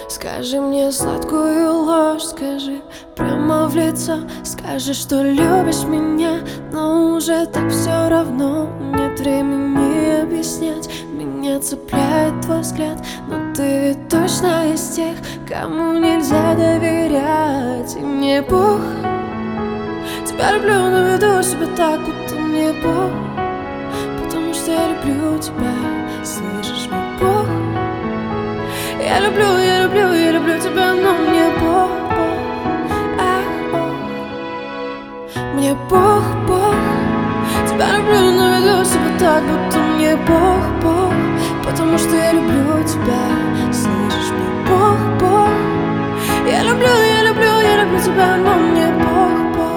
Скажи мне сладкую ложь, скажи прямо в лицо. Скажи, что любишь меня, но уже так все равно. Нет времени объяснять, меня цепляет твой взгляд. Но ты ведь точно из тех, кому нельзя доверять. И мне Бог, тебя люблю, но веду себя так, будто мне Бог. Потому что я люблю тебя, слышишь, мой Бог. Я люблю, я люблю, я люблю тебя, но мне Бог, мне Бог, Бог. Тебя люблю, но веду себя так, будто мне Бог. Потому что я люблю тебя, слышишь, мне Бог. Я люблю, я люблю, я люблю тебя, но мне Бог.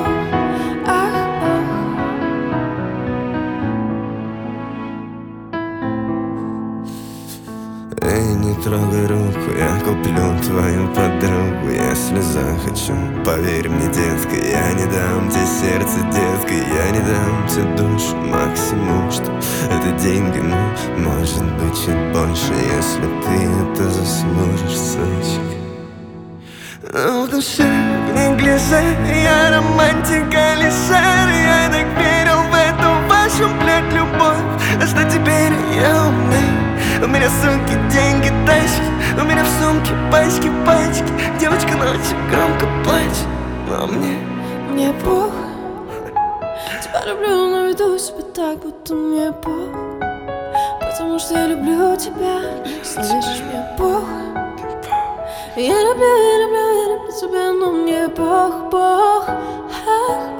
Эй, не трогай руку, я куплю твою подругу, если захочу. Поверь мне, детка, я не дам тебе сердце, детка, я не дам тебе душу. Максимум, что это деньги, но может быть чуть больше, если ты это заслужишь, сучка. Но в душе, в неглиже, я романтик, Алишер. Я так верил в эту вашу, блядь, любовь. А что теперь я умный? У меня сумки, деньги, тачки. У меня в сумке пачки. Девочка ночью громко плачет, но мне Бог. Тебя люблю, но веду себя так, будто мне Бог. Потому что я люблю тебя, слышишь, мне Бог. Я люблю, я люблю, я люблю тебя, но мне Бог.